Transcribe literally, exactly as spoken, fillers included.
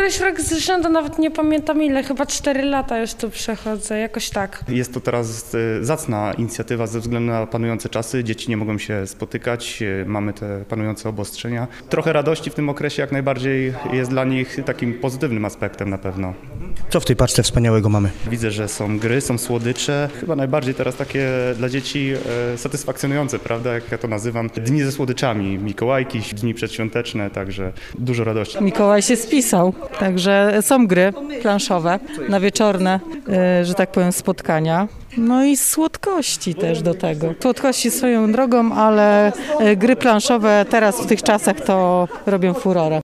któryś rok z rzędu, nawet nie pamiętam ile, chyba cztery lata już tu przechodzę, jakoś tak. Jest to teraz e, zacna inicjatywa ze względu na panujące czasy. Dzieci nie mogą się spotykać, e, mamy te panujące obostrzenia. Trochę radości w tym okresie jak najbardziej jest dla nich takim pozytywnym aspektem na pewno. Co w tej paczce wspaniałego mamy? Widzę, że są gry, są słodycze. Chyba najbardziej teraz takie dla dzieci e, satysfakcjonujące, prawda, jak ja to nazywam. Dni ze słodyczami, Mikołajki, dni przedświąteczne, także dużo radości. Mikołaj się spisał, także są gry planszowe na wieczorne, y, że tak powiem, spotkania. No i słodkości też do tego. Słodkości swoją drogą, ale y, gry planszowe teraz w tych czasach to robią furorę.